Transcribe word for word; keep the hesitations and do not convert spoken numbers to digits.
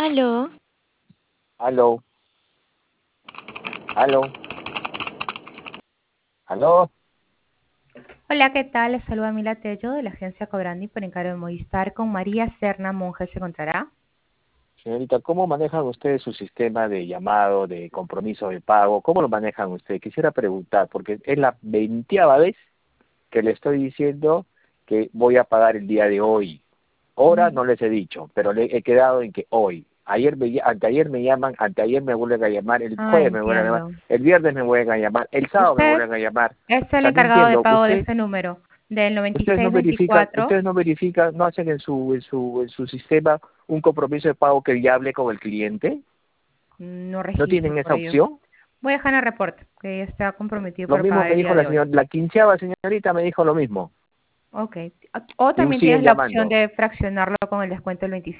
Aló. Aló, aló, aló. Hola, ¿qué tal? Les saluda Mila Tello de la agencia Cobrandi por encargo de Movistar con María Serna Monge. ¿Se encontrará? Señorita, ¿cómo manejan ustedes su sistema de llamado, de compromiso de pago? ¿Cómo lo manejan ustedes? Quisiera preguntar, porque es la veintiava vez que le estoy diciendo que voy a pagar el día de hoy. Hora Mm, no les he dicho, pero le he quedado en que hoy. Ayer me, ll- anteayer me llaman, anteayer me vuelven a llamar, el Ah, jueves me vuelven a llamar, entiendo. el viernes me vuelven a llamar, el sábado me Usted vuelven a llamar. es O el sea, no encargado de entiendo, pago de usted este número, del ustedes no noventa y seis verifican, veinticuatro. ustedes no verifican, no hacen en su, en su, en su sistema un compromiso de pago que ya hable con el cliente, No no registro tienen por esa ello. opción. Voy a dejar en el reporte que está comprometido Lo por mismo pagar me el dijo día la de hoy. señora, la quinceava señorita me dijo lo mismo, Ok. O y también tienes siguen la opción llamando. de fraccionarlo con el descuento del veinticinco.